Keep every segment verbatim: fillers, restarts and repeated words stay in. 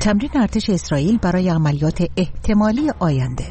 تمرین ارتش اسرائیل برای عملیات احتمالی آینده.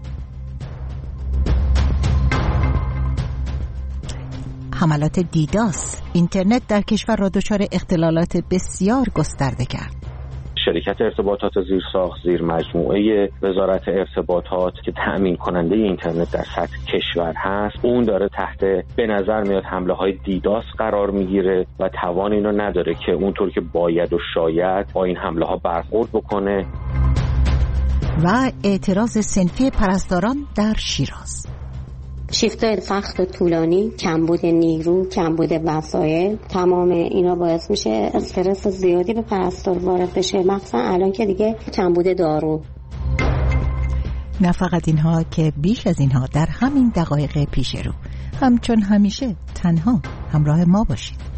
حملات دیداس اینترنت در کشور را دچار اختلالات بسیار گسترده کرد. شرکت ارتباطات زیرساخت زیر مجموعه وزارت ارتباطات که تأمین کننده اینترنت در سطح کشور هست، اون داره تحت به نظر میاد حمله های دیداس قرار میگیره و توان اینو نداره که اونطور که باید و شاید با این حمله ها برخورد بکنه. و اعتراض صنفی پرستاران در شیراز. شیفت‌های سخت و طولانی، کمبود نیرو، کمبود وسایل، تمام اینا باعث میشه استرس زیادی به پرستار وارد بشه، مخصوصا الان که دیگه کمبود دارو. نه فقط اینها که بیش از اینها در همین دقایق پیش رو، همچون همیشه تنها همراه ما باشید.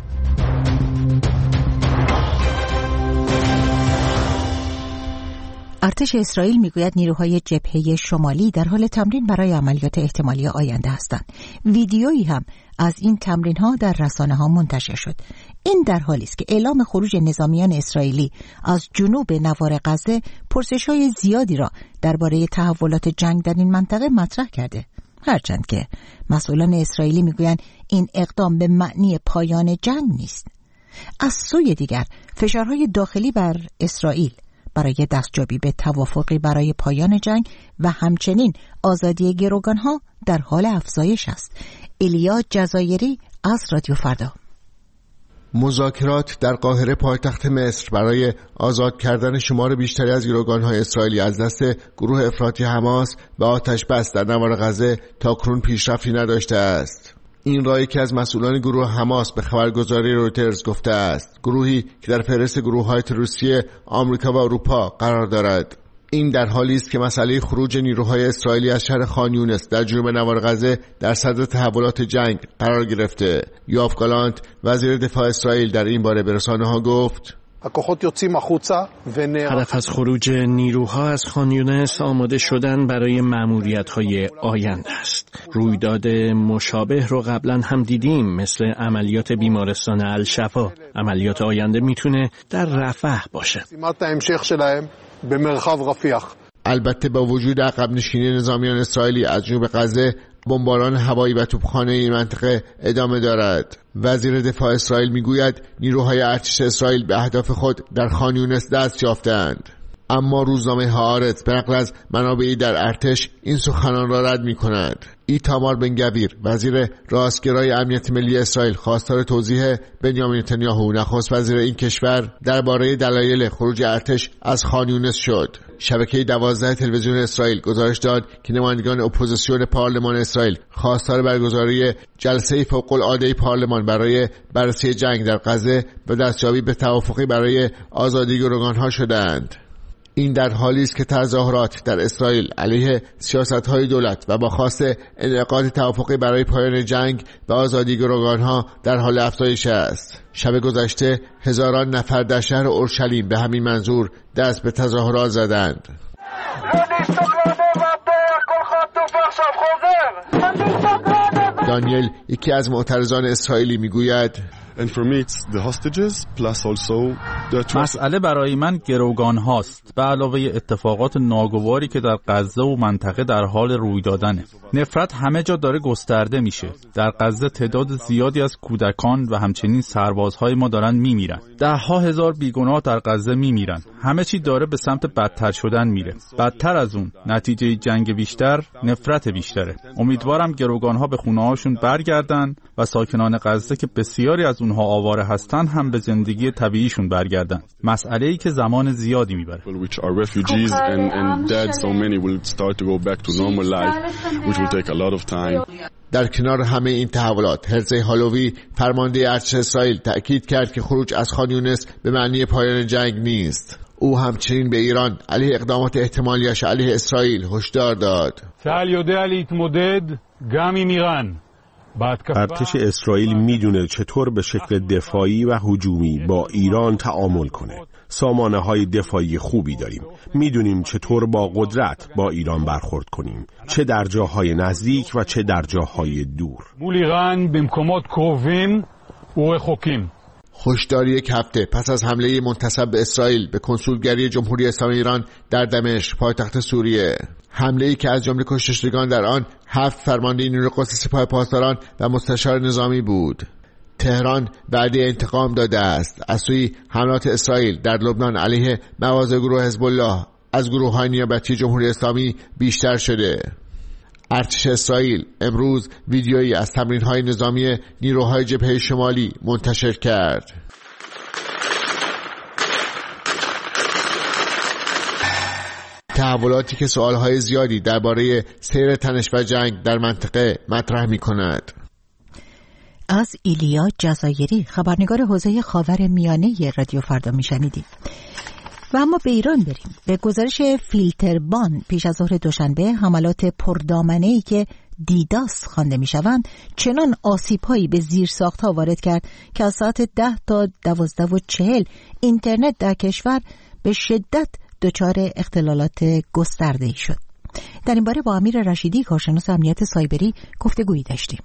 ارتش اسرائیل میگوید نیروهای جبهه شمالی در حال تمرین برای عملیات احتمالی آینده هستند. ویدیویی هم از این تمرین‌ها در رسانه‌ها منتشر شد. این در حالی است که اعلام خروج نظامیان اسرائیلی از جنوب نوار غزه پرسش‌های زیادی را درباره تحولات جنگ در این منطقه مطرح کرده. هرچند که مسئولان اسرائیلی میگویند این اقدام به معنی پایان جنگ نیست. از سوی دیگر فشارهای داخلی بر اسرائیل برای دستیابی به توافقی برای پایان جنگ و همچنین آزادی گروگانها در حال افزایش است. ایلیا جزایری از رادیو فردا. مذاکرات در قاهره پایتخت مصر برای آزاد کردن شمار بیشتری از گروگانهای اسرائیلی از دست گروه افراطی حماس و آتش بس در نوار غزه تاکنون پیشرفتی نداشته است. این را یکی از مسئولان گروه حماس به خبرگزاری رویترز گفته است، گروهی که در فهرست گروه‌های تروریستی آمریکا و اروپا قرار دارد. این در حالی است که مسئله خروج نیروهای اسرائیلی از شهر خان یونس در جنوب نوار غزه در صدر تحولات جنگ قرار گرفته. یوآف گالانت وزیر دفاع اسرائیل در این باره به رسانه‌ها گفت: هدف از خروج نیروها از خان یونس آماده شدن برای مأموریت‌های آینده است. رویداد مشابه رو قبلا هم دیدیم، مثل عملیات بیمارستان الشفا. عملیات آینده میتونه در رفح باشه. البته با وجود عقب نشینی نظامیان اسرائیلی از جنوب غزه، بمباران هوایی و توپخانه این منطقه ادامه دارد. وزیر دفاع اسرائیل میگوید نیروهای ارتش اسرائیل به اهداف خود در خان یونس دست یافتند. اما روزنامه هآرتز به نقل از منابعی در ارتش این سخنان را رد می‌کند. ایتامار بن گویر وزیر راستگرای امنیت ملی اسرائیل خواستار توضیح بنیامین نتانیاهو نخست وزیر این کشور درباره دلایل خروج ارتش از خان یونس شد. شبکه دوازده تلویزیون اسرائیل گزارش داد که نمایندگان اپوزیسیون پارلمان اسرائیل خواستار برگزاری جلسه فوق‌العاده پارلمان برای بررسی جنگ در غزه و دستیابی به توافقی برای آزادی گروگانها شدند. این در حالی است که تظاهرات در اسرائیل علیه سیاست‌های دولت و با خواست انعقاد توافقی برای پایان جنگ و آزادی گروگانها در حال افزایش است. شب گذشته هزاران نفر در شهر اورشلیم به همین منظور دست به تظاهرات زدند. دانیل یکی از معترضان اسرائیلی میگوید: مسئله برای من گروگان هاست به علاوه اتفاقات ناگواری که در غزه و منطقه در حال روی دادنه. نفرت همه جا داره گسترده میشه. در غزه تعداد زیادی از کودکان و همچنین سربازهای ما دارن میمیرن. ده ها هزار بیگناه در غزه میمیرن. همه چی داره به سمت بدتر شدن میره. بدتر از اون نتیجه جنگ بیشتر نفرت بیشتره. امیدوارم گروگان ها به خونه هاشون برگردن و ساکنان غزه که بسیاری از اونها آواره هستن هم به زندگی طبیعیشون برگردن. مسئله ای که زمان زیادی میبره. در کنار همه این تحولات، هرزی هالوی فرمانده ارتش اسرائیل تأکید کرد که خروج از خان یونس به معنی پایان جنگ نیست. او همچنین به ایران علیه اقدامات احتمالیش علیه اسرائیل هشدار داد. צה"ל יודע להתמודד גם עם איראן. ارتش اسرائیل میدونه چطور به شکل دفاعی و هجومی با ایران تعامل کنه. سامانه های دفاعی خوبی داریم. میدونیم چطور با قدرت با ایران برخورد کنیم، چه در جاهای نزدیک و چه در جاهای دور. مول ایران במקומות קרובים ורחוקים. هشداری یک هفته پس از حمله منتصب به اسرائیل به کنسولگری جمهوری اسلامی ایران در دمشق پایتخت سوریه، حمله‌ای که از جمله کشتشدگان در آن هفت فرمانده نیروی قدس سپاه پاسداران و مستشار نظامی بود. تهران وعده انتقام داده است از سوی حملات اسرائیل در لبنان علیه مواضع گروه حزب الله از گروه‌های نیابتی جمهوری اسلامی بیشتر شده. ارتش اسرائیل امروز ویدیویی از تمرین‌های نظامی نیروهای جبهه شمالی منتشر کرد. تحولاتی که سوالهای زیادی درباره سیر تنش و جنگ در منطقه مطرح می‌کند. از ایلیا جزایری، خبرنگار حوزه خاور میانه رادیو فردا میشنیدیم. و اما به ایران بریم. به گزارش فیلتربان پیش از ظهر دوشنبه حملات پردامنه‌ای که دیداس خوانده میشوند چنان آسیب‌هایی به زیرساخت‌ها وارد کرد که از ساعت ده تا دوازده و چهل اینترنت در کشور به شدت دچار اختلالات گسترده‌ای شد. در این باره با امیر رشیدی، کارشناس امنیت سایبری، گفتگویی داشتیم.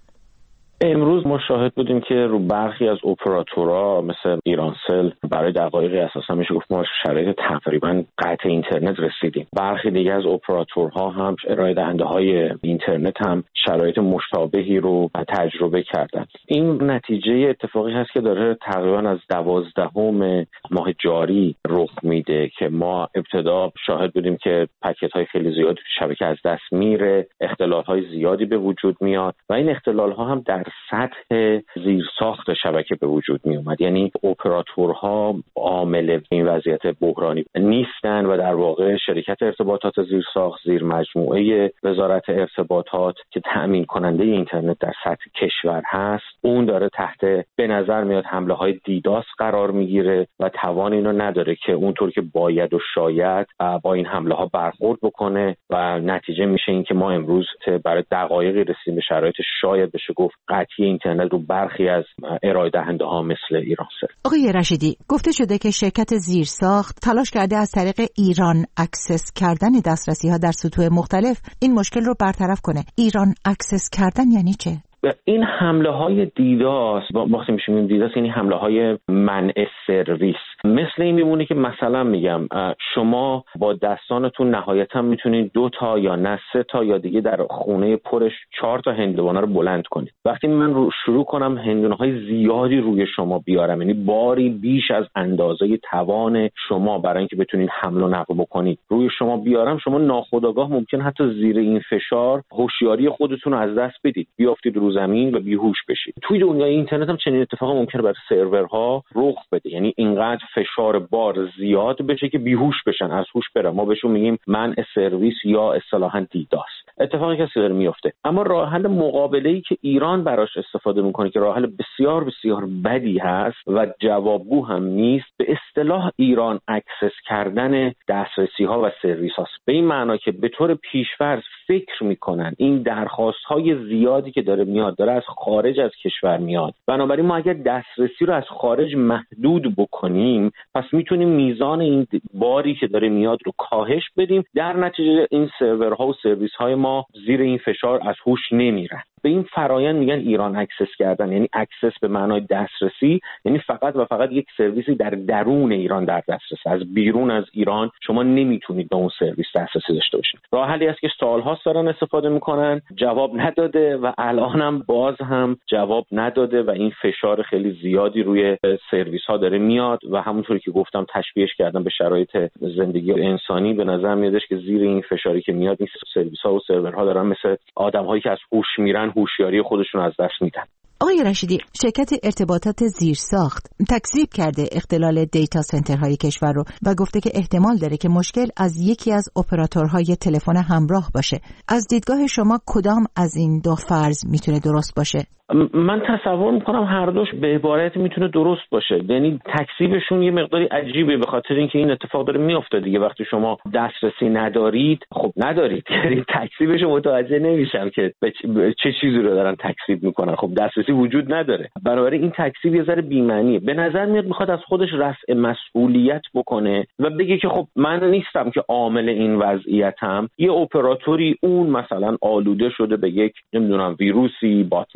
امروز ما شاهد بودیم که رو برخی از اپراتورها مثل ایرانسل برای دقایقی اساسا میشه گفت ما شرایط تقریبا قطع اینترنت رسیدیم. برخی دیگه از اپراتورها هم ارائه دهنده های اینترنت هم شرایط مشابهی رو تجربه کردن. این نتیجه اتفاقی هست که داره تقریبا از دوازدهم ماه جاری رخ میده که ما ابتدا شاهد بودیم که پکت های خیلی زیادی تو شبکه از دست میره، اختلال های زیادی به وجود میاد و این اختلال ها هم در سطح زیرساخت شبکه به وجود می اومد. یعنی اپراتورها عامل این وضعیت بحرانی نیستن و در واقع شرکت ارتباطات زیرساخت زیر مجموعه وزارت ارتباطات که تأمین کننده اینترنت در سطح کشور هست، اون داره تحت به نظر میاد حمله های دیداس قرار میگیره و توان اینو نداره که اونطور که باید و شاید با این حمله ها برخورد بکنه و نتیجه میشه این که ما امروز برای دقایقی رسیدیم به شرایط شاید بشه گفت قطعی اینترنت رو برخی از ارائه دهنده ها مثل ایرانسل. آقای رشیدی، گفته شده که شرکت زیرساخت تلاش کرده از طریق ایران اکسس کردن دسترسی ها در سطوح مختلف این مشکل رو برطرف کنه. ایران اکسس کردن یعنی چه؟ این حمله های دیداس، وقتی میشیم دیداس یعنی حمله های منع سرویس، مثل این میمونه که مثلا میگم شما با دستانتون نهایتا میتونید دو تا یا نه سه تا یا دیگه در خونه پرش چهار تا هندوانه رو بلند کنید. وقتی من رو شروع کنم هندونه های زیادی روی شما بیارم، یعنی باری بیش از اندازه توان شما برای اینکه بتونید حمل و نقل بکنید روی شما بیارم، شما ناخودآگاه ممکن حتی زیر این فشار هوشیاری خودتون رو از دست بدید، بیافتید رو زمین و بیهوش بشید. توی دنیای اینترنت هم چنین اتفاقی ممکنه برای سرورها رخ بده، یعنی اینقدر فشار بار زیاد بشه که بیهوش بشن، از هوش برن. ما بهشون میگیم منع سرویس یا اصطلاحاً دیداس. اتفاقی که داره میفته. اما راه حل مقابله‌ای که ایران براش استفاده میکنه که راه حل بسیار بسیار بدی هست و جوابگو هم نیست، به اصطلاح ایران اکسس کردن دسترسی ها و سرویس هاست. به این معنا که به طور پیش‌فرض فکر میکنن این درخواست های زیادی که داره میاد داره از خارج از کشور میاد، بنابراین ما اگر دسترسی رو از خارج محدود بکنیم پس میتونیم میزان این باری که داره میاد رو کاهش بدیم، در نتیجه این سرورها و سرویس های ما زیر این فشار از هوش نمیرن. به این فرایند میگن ایران اکسس کردن، یعنی اکسس به معنای دسترسی، یعنی فقط و فقط یک سرویسی در درون ایران در دسترس، از بیرون از ایران شما نمیتونید به اون سرویس دسترسی داشته باشید. راه حلی است که سال‌هاست دارن استفاده میکنن، جواب نداده و الان هم باز هم جواب نداده و این فشار خیلی زیادی روی سرویس ها داره میاد و همونطوری که گفتم تشبیهش کردم به شرایط زندگی انسانی. به نظر میادش که زیر این فشاری که میاد این سرویس ها و سرورها دارن مثل آدم‌هایی که از هوش میرن هوشیاری خودشون از دست میدن. آقای رشیدی، شرکت ارتباطات زیرساخت تکذیب کرده اختلال دیتا سنترهای کشور رو و گفته که احتمال داره که مشکل از یکی از اپراتورهای تلفن همراه باشه. از دیدگاه شما کدام از این دو فرض میتونه درست باشه؟ من تصور میکنم هر دوش به عبارت میتونه درست باشه، یعنی تکذیبشون یه مقداری عجیبه به خاطر اینکه این اتفاق داره میفته دیگه. وقتی شما دسترسی ندارید خب ندارید، یعنی تکذیبش متوجه نمیشم که چه چیزی رو دارن تکذیب میکنن. خب دسترسی وجود نداره، بنابراین این تکذیب یه ذره بی‌معنیه. به نظر میاد میخواد از خودش رفع مسئولیت بکنه و بگه که خب من نیستم که عامل این وضعیتم، یه اپراتوری اون مثلا آلوده شده به یک نمیدونم ویروسی، باتنتی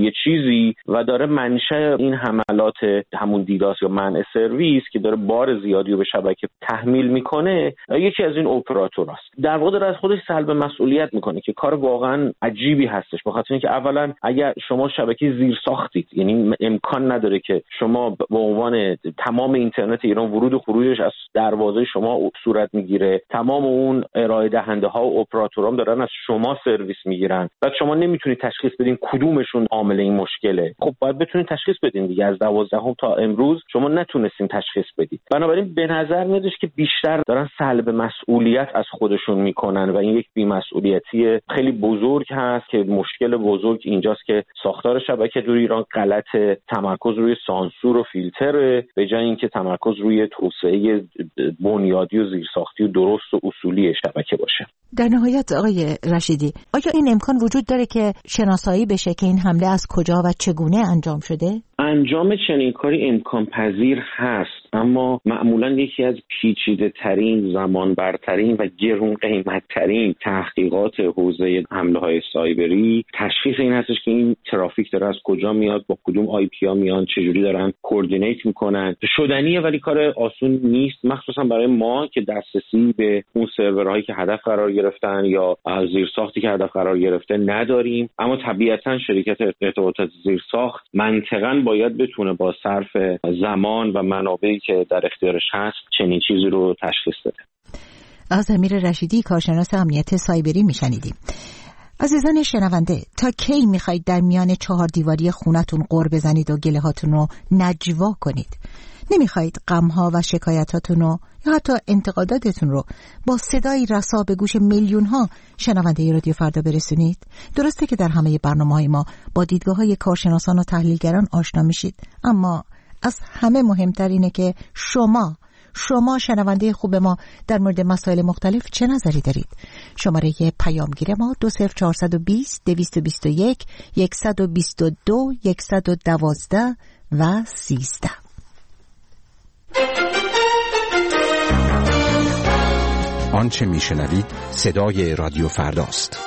یه چیزی و داره منشأ این حملات همون دیداس یا منع سرویس که داره بار زیادی رو به شبکه تحمیل میکنه یکی از این اپراتوراست. در واقع داره از خودش سلب مسئولیت میکنه که کار واقعا عجیبی هستش، بخاطر اینکه اولا اگر شما شبکه زیر ساختید، یعنی امکان نداره که شما به عنوان تمام اینترنت ایران ورود و خروجش از دروازه شما صورت میگیره، تمام اون ارائه دهنده ها و اپراتورام دارن از شما سرویس میگیرن، بعد شما نمیتونید تشخیص بدین کدومشون عامل این مشکله. خب باید بتونید تشخیص بدین دیگه. از دوازدهم تا امروز شما نتونستین تشخیص بدید. بنابراین به نظر میادش که بیشتر دارن سلب مسئولیت از خودشون میکنن و این یک بی‌مسئولیتی خیلی بزرگ هست که مشکل بزرگ اینجاست که ساختار شبکه در ایران غلطه، تمرکز روی سانسور و فیلتر به جای اینکه تمرکز روی توسعه بنیادی و زیرساختی و درست و اصولی شبکه باشه. در نهایت آقای رشیدی، آیا این امکان وجود داره که شناسایی بشه که این حمله از کجا و چگونه انجام شده؟ انجام چنین کاری امکان پذیر هست، اما معمولا یکی از پیچیده ترین، زمان برترین و گرون قیمت ترین تحقیقات حوزه حمله های سایبری تشخیص این هستش که این ترافیک داره از کجا میاد، با کدوم آی پی ها میان، چجوری دارن کوردینیت میکنن. شدنیه ولی کار آسون نیست، مخصوصا برای ما که دسترسی به اون سرورهایی که هدف قرار گرفتن یا زیرساختی که هدف قرار گرفته نداریم. اما طبیعتا شرکت ارتباطات زیرساخت منطقاً باید بتونه با صرف زمان و منابعی که در اختیارش هست چنین چیزی رو تشخیص بده. از امیر رشیدی، کارشناس امنیت سایبری میشنیدیم. عزیزان شنونده، تا کی میخواید در میان چهار دیواری خونتون غر بزنید و گله هاتون رو نجوا کنید؟ نمیخواید غمها و شکایتاتون رو یا حتی انتقاداتتون رو با صدای رسا به گوش میلیون ها شنونده رادیو فردا برسونید؟ درسته که در همه برنامه‌های ما با دیدگاه‌های کارشناسان و تحلیلگران آشنا میشید، اما از همه مهمتر اینه که شما شما شنونده خوب ما در مورد مسائل مختلف چه نظری دارید؟ شماره پیامگیر ما دو صفر چهارصد و بیست دویست و بیست و یک صد و بیست و دو صد و دوازده و سیزده. آنچه میشنوید صدای رادیو فرداست.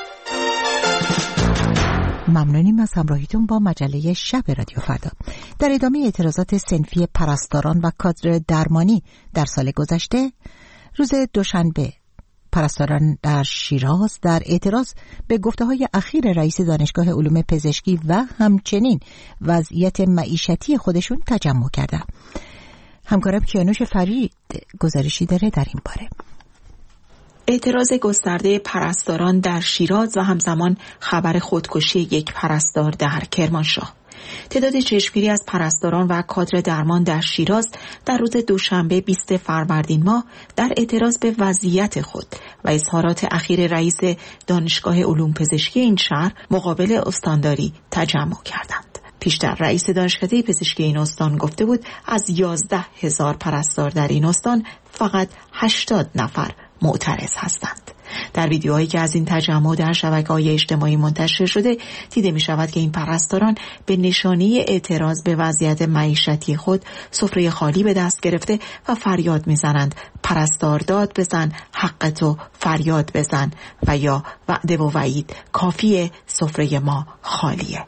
ممنونیم از همراهیتون با مجله شب رادیو فردا. در ادامه اعتراضات صنفی پرستاران و کادر درمانی در سال گذشته، روز دوشنبه پرستاران در شیراز در اعتراض به گفته‌های اخیر رئیس دانشگاه علوم پزشکی و همچنین وضعیت معیشتی خودشون تجمع کردند. همکارم کیانوش فرید گزارشی داره در این باره. اعتراض گسترده پرستاران در شیراز و همزمان خبر خودکشی یک پرستار در کرمانشاه. تعداد چشمگیری از پرستاران و کادر درمان در شیراز در روز دوشنبه بیست فروردین ماه در اعتراض به وضعیت خود و اظهارات اخیر رئیس دانشگاه علوم پزشکی این شهر مقابل استانداری تجمع کردند. پیشتر رئیس دانشکده پزشکی این استان گفته بود از یازده هزار پرستار در این استان فقط هشتاد نفر معترض هستند. در ویدیوهایی که از این تجمع در شبکه‌های اجتماعی منتشر شده دیده می شود که این پرستاران به نشانه اعتراض به وضعیت معیشتی خود سفره خالی به دست گرفته و فریاد می زنند پرستار داد بزن، حق تو فریاد بزن و یا وعده و وعید کافیه، سفره ما خالیه.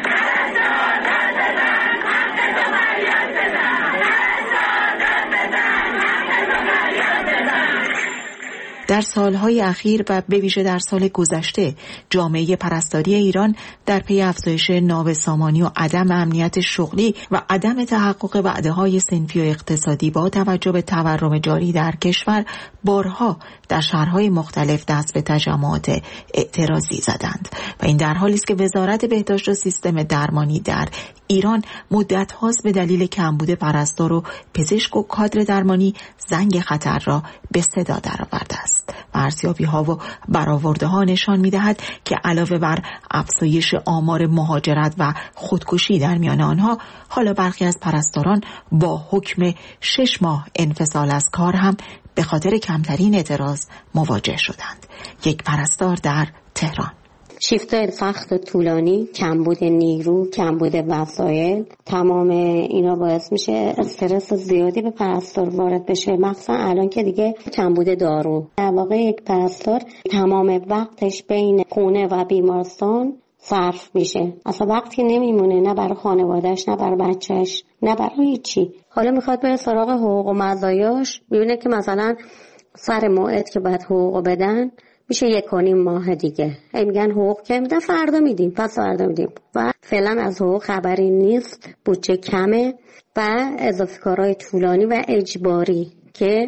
در سالهای اخیر و به ویژه در سال گذشته جامعه پرستاری ایران در پی افزایش نابسامانی و عدم امنیت شغلی و عدم تحقق وعده‌های صنفی و اقتصادی با توجه به تورم جاری در کشور بارها در شهرهای مختلف دست به تجمعات اعتراضی زدند و این در حالی است که وزارت بهداشت و سیستم درمانی در ایران مدت هاست به دلیل کمبود پرستار و پزشک و کادر درمانی زنگ خطر را به صدا درآورده است. ارزیابی ها و برآورده ها نشان می دهد که علاوه بر افزایش آمار مهاجرت و خودکشی در میان آنها، حالا برخی از پرستاران با حکم شش ماه انفصال از کار هم به خاطر کمترین اعتراض مواجه شدند. یک پرستار در تهران: شیفت‌های سخت و طولانی، کمبود نیرو، کمبود وسایل، تمام اینا باعث میشه استرس زیادی به پرستار وارد بشه، مخصوصا الان که دیگه کمبود دارو. در واقع یک پرستار تمام وقتش بین خونه و بیمارستان صرف میشه. اصلا وقتی نمیمونه، نه برای خانوادهش، نه برای بچهش، نه برای هیچی. حالا میخواد بره سراغ حقوق و مزایاش، میبینه که مثلا سر موعد که باید حقوق بدن میشه یک و نیم ماه دیگه. هی میگن حقوق که میدن، فردا میدیم، پس فردا میدیم و فعلا از حقوق خبری نیست. بودجه کمه و اضافه کارهای طولانی و اجباری که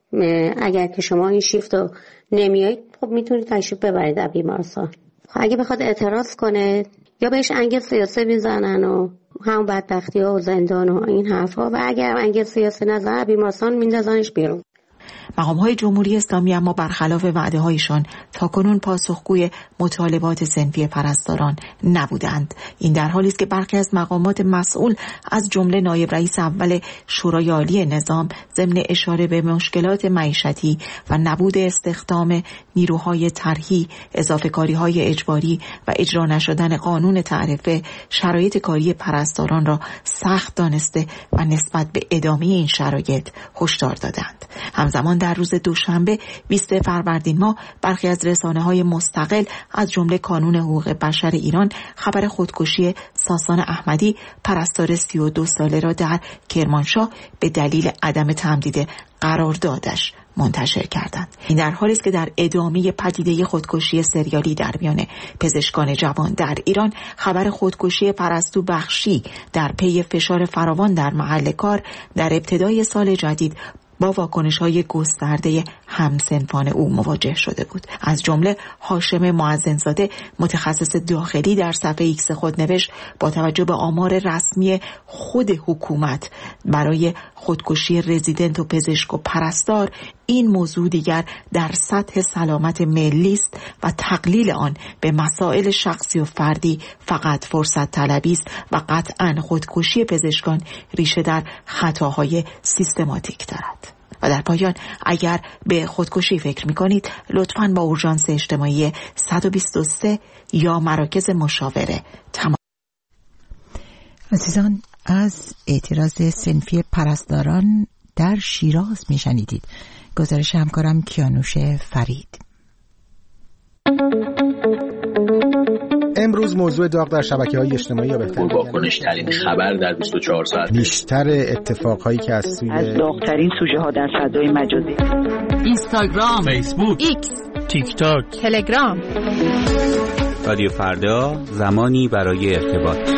اگر که شما این شیفت رو نمیایید خب میتونید تشریف ببرید در بیمارستان. اگه بخواد اعتراض کنه یا بهش انگیز سیاسی میزنن و همون بدبختی ها و زندان و این حرفا، و اگر انگیز سیاسی نزنن بیمارستان میندازنش بیرون. مقام‌های جمهوری اسلامی اما برخلاف وعده‌هایشان تاکنون پاسخگوی مطالبات صنفی پرستاران نبودند. این در حالی است که برخی از مقامات مسئول از جمله نایب رئیس اول شورای عالی نظام ضمن اشاره به مشکلات معیشتی و نبود استخدام نیروهای طرحی، اضافه‌کاری‌های اجباری و اجرا نشدن قانون تعرفه شرایط کاری پرستاران را سخت دانسته و نسبت به ادامه این شرایط هشدار دادند. همزمان در روز دوشنبه بیست فروردین ماه برخی از رسانه‌های مستقل از جمله کانون حقوق بشر ایران خبر خودکشی ساسان احمدی پرستار سی و دو ساله را در کرمانشاه به دلیل عدم تمدید قراردادش منتشر کردند. این در حالی است که در ادامه پدیده خودکشی سریالی در میان پزشکان جوان در ایران خبر خودکشی پرستو بخشی در پی فشار فراوان در محل کار در ابتدای سال جدید با واکنش‌های گسترده همسنفان او مواجه شده بود. از جمله هاشم معزنزاده متخصص داخلی در صفحه ایکس خود نوشت با توجه به آمار رسمی خود حکومت برای خودکشی رزیدنت و پزشک و پرستار این موضوع دیگر در سطح سلامت ملی است و تقلیل آن به مسائل شخصی و فردی فقط فرصت طلبی است و قطعاً خودکشی پزشکان ریشه در خطاهای سیستماتیک دارد. و در پایان اگر به خودکشی فکر می‌کنید لطفاً با اورژانس اجتماعی صد و بیست و سه یا مراکز مشاوره تماس. عزیزان، از اعتراض صنفی پرستاران در شیراز میشنیدید. گزارش همکارم کیانوش فرید. امروز موضوع داغ در شبکه‌های اجتماعی یا بهتر واکنش ترین خبر در بیست و چهار ساعت، بیشتر اتفاقهایی که از سوی از داغ‌ترین سوژه ها در فضای مجازی، اینستاگرام، فیسبوک، ایکس، تیک تاک، تلگرام. رادیو فردا، زمانی برای ارتباط.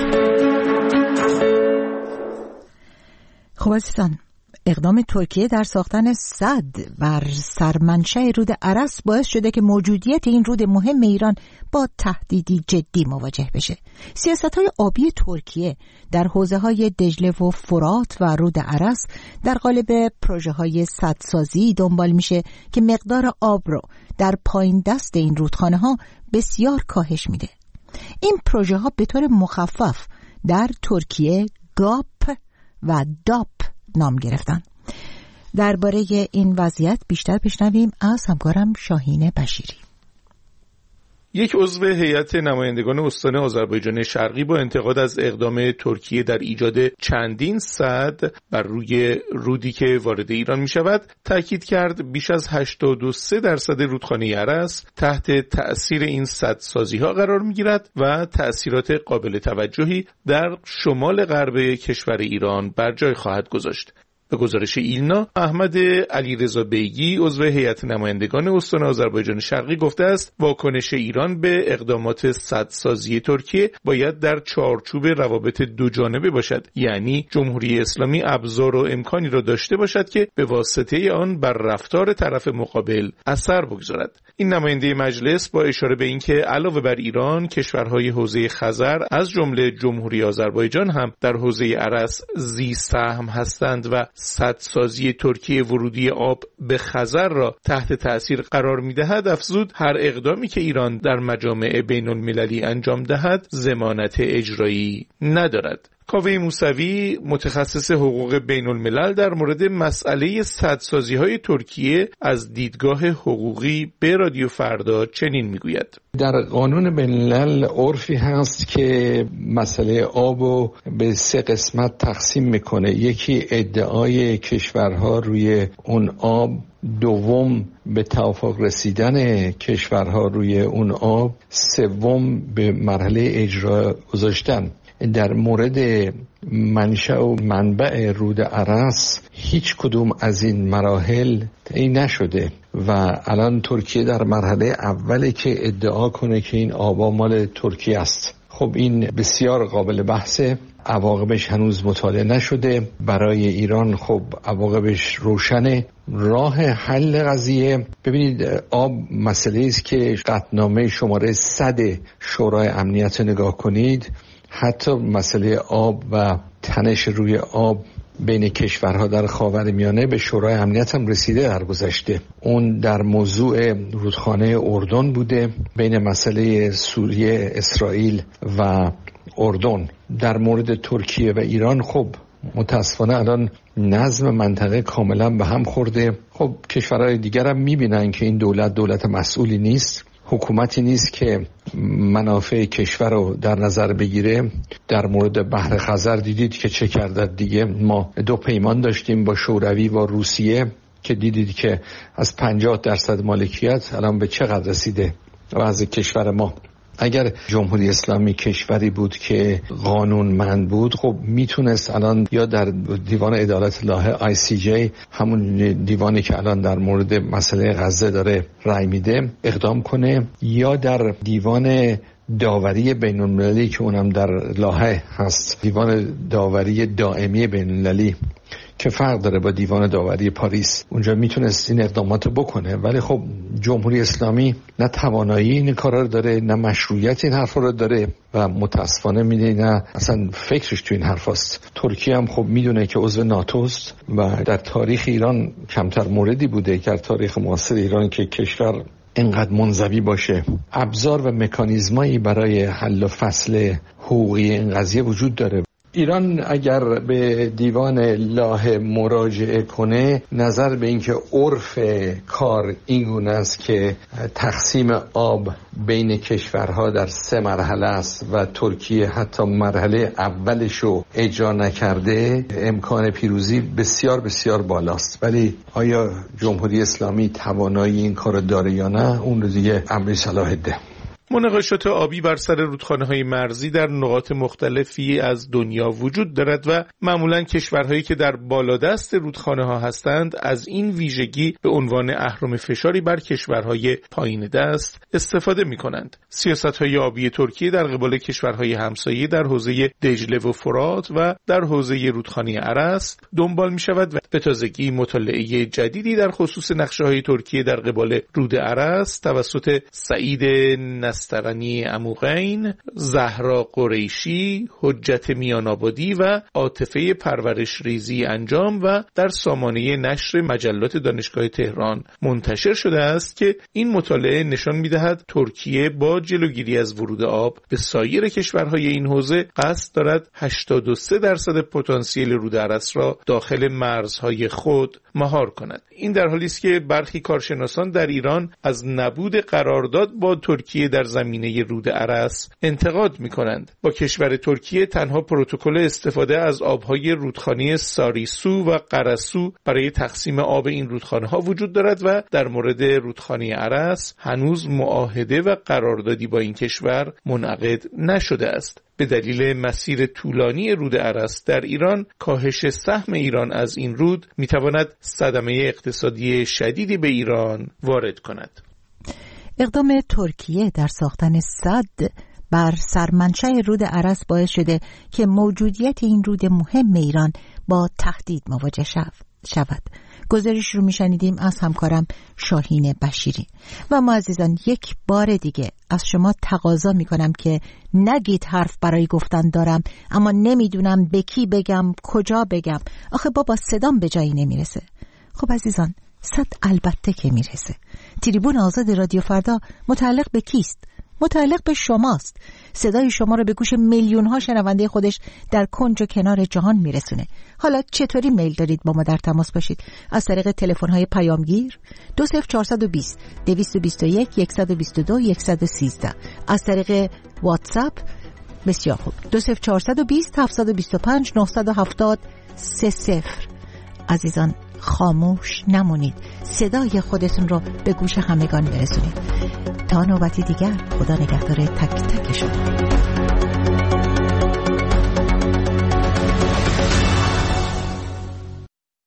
خب عزیزان، اقدام ترکیه در ساختن سد بر سرمنشأ رود ارس باعث شده که موجودیت این رود مهم ایران با تهدیدی جدی مواجه بشه. سیاست‌های آبی ترکیه در حوزه‌های دجله و فرات و رود ارس در قالب پروژه‌های سدسازی دنبال میشه که مقدار آب رو در پایین دست این رودخانه‌ها بسیار کاهش میده. این پروژه‌ها به طور مخفف در ترکیه گاپ و داپ نام گرفتن. درباره این وضعیت بیشتر بشنویم از همکارم شاهین بشیری. یک عضو هیئت نمایندگان استان آذربایجان شرقی با انتقاد از اقدام ترکیه در ایجاد چندین سد بر روی رودی که وارد ایران می شود تاکید کرد بیش از هشتاد و سه درصد رودخانه ارس تحت تأثیر این سدسازی ها قرار می گیرد و تأثیرات قابل توجهی در شمال غرب کشور ایران بر جای خواهد گذاشت. به گزارش ایلنا، احمد علیرضا بیگی عضو هیئت نمایندگان استان آذربایجان شرقی گفته است واکنش ایران به اقدامات سدسازی ترکیه باید در چارچوب روابط دو جانبه باشد، یعنی جمهوری اسلامی ابزار و امکانی را داشته باشد که به واسطه آن بر رفتار طرف مقابل اثر بگذارد. این نماینده مجلس با اشاره به اینکه علاوه بر ایران کشورهای حوزه خزر از جمله جمهوری آذربایجان هم در حوزه ارس ذی سهم هستند و سدسازی ترکیه ورودی آب به خزر را تحت تأثیر قرار می‌دهد، افزود هر اقدامی که ایران در مجامع بین المللی انجام دهد ضمانت اجرایی ندارد. کاوه موسوی متخصص حقوق بین الملل در مورد مسئله سدسازی‌های ترکیه از دیدگاه حقوقی به رادیو فردا چنین میگوید: در قانون بین الملل عرفی هست که مسئله آب رو به سه قسمت تقسیم میکنه. یکی ادعای کشورها روی اون آب، دوم به توافق رسیدن کشورها روی اون آب، سوم به مرحله اجرا گذاشتن. در مورد منشأ و منبع رود ارس هیچ کدوم از این مراحل طی نشده و الان ترکیه در مرحله اوله که ادعا کنه که این آبا مال ترکیه است. خب این بسیار قابل بحثه، عواقبش هنوز مطالعه نشده. برای ایران خب عواقبش روشنه. راه حل قضیه، ببینید، آب مسئله است که قطعنامه شماره صد شورای امنیت نگاه کنید، حتی مسئله آب و تنش روی آب بین کشورها در خاورمیانه به شورای امنیت هم رسیده در گذشته. اون در موضوع رودخانه اردن بوده، بین مسئله سوریه، اسرائیل و اردن. در مورد ترکیه و ایران خب متاسفانه الان نظم منطقه کاملا به هم خورده. خب کشورهای دیگر هم میبینن که این دولت دولت مسئولی نیست، حکومتی نیست که منافع کشور رو در نظر بگیره. در مورد بحر خزر دیدید که چه کرده دیگه. ما دو پیمان داشتیم با شوروی و روسیه که دیدید که از پنجاه درصد مالکیت الان به چقدر رسیده وضع کشور ما. اگر جمهوری اسلامی کشوری بود که قانونمند بود، خب میتونست الان یا در دیوان عدالت الهه آی سی جی، همون دیوانی که الان در مورد مسئله غزه داره رأی میده، اقدام کنه، یا در دیوان داوری بین المللی که اونم در لاهه هست، دیوان داوری دائمی بین المللی که فرق داره با دیوان داوری پاریس، اونجا میتونست این اقدامات بکنه. ولی خب جمهوری اسلامی نه توانایی این کارا رو داره، نه مشروعیت این حرفا رو داره و متاسفانه میده نه اصلا فکرش تو این حرفاست. ترکیه هم خب میدونه که عضو ناتوست و در تاریخ ایران کمتر موردی بوده که در تاریخ معاصر ایران که کشور اینقدر منزوی باشه. ابزار و مکانیزمایی برای حل و فصل حقوقی این قضیه وجود داره. ایران اگر به دیوان لاهه مراجعه کنه، نظر به اینکه عرف کار این گونه است که تقسیم آب بین کشورها در سه مرحله است و ترکیه حتی مرحله اولشو اجرا نکرده، امکان پیروزی بسیار بسیار بالاست. ولی آیا جمهوری اسلامی توانایی این کار داره یا نه، اون رو دیگه امر صلاح الدین. مناقشات آبی بر سر رودخانه‌های مرزی در نقاط مختلفی از دنیا وجود دارد و معمولاً کشورهایی که در بالادست رودخانه‌ها هستند از این ویژگی به عنوان اهرم فشاری بر کشورهای پایین دست استفاده می‌کنند. سیاست‌های آبی ترکیه در قبال کشورهای همسایه در حوزه دجله و فرات و در حوزه رودخانه ارس دنبال می‌شود و به تازگی مطالعه جدیدی در خصوص نقشه‌های ترکیه در قبال رود ارس توسط سعید نسترنی عموغین، زهرا قریشی، حجت میان‌آبادی و عاطفه پرورش ریزی انجام و در سامانه نشر مجلات دانشگاه تهران منتشر شده است که این مطالعه نشان می‌دهد ترکیه با جلوگیری از ورود آب به سایر کشورهای این حوزه قصد دارد هشتاد و سه درصد پتانسیل رود ارس را داخل مرزهای خود مهار کند. این در حالی است که برخی کارشناسان در ایران از نبود قرارداد با ترکیه در زمینه رود ارس انتقاد می‌کنند. با کشور ترکیه تنها پروتکل استفاده از آب‌های رودخانه ساریسو و قرسو برای تقسیم آب این رودخانه‌ها وجود دارد و در مورد رودخانه ارس هنوز معاهده و قراردادی با این کشور منعقد نشده است. به دلیل مسیر طولانی رود ارس در ایران، کاهش سهم ایران از این رود می‌تواند صدمه اقتصادی شدیدی به ایران وارد کند. اقدام ترکیه در ساختن سد بر سرمنشأ رود ارس باعث شده که موجودیت این رود مهم ایران با تهدید مواجه شود. گزارش رو میشنیدیم از همکارم شاهین بشیری. و ما عزیزان یک بار دیگه از شما تقاضا میکنم که نگید حرف برای گفتن دارم اما نمیدونم به کی بگم، کجا بگم، آخه بابا صدام به جایی نمیرسه. خب عزیزان، صد البته که میرسه. تریبون آزاد رادیو فردا متعلق به کیست؟ متعلق به شماست. صدای شما رو به گوش میلیون ها شنونده خودش در کنج و کنار جهان میرسونه. حالا چطوری میل دارید با ما در تماس باشید؟ از طریق تلفن های پیامگیر دو صفر چهار دو صفر دویست و بیست و یک صد و بیست و دو صد و سیزده، از طریق واتساپ بسیار خوب دو صفر چهار دو صفر هفت دو پنج نه هفت صفر سه صفر. عزیزان خاموش نمونید، صدای خودتون رو به گوش همگان برسونید. تا نوبتی دیگر، خدا نگهدار تک تک شما.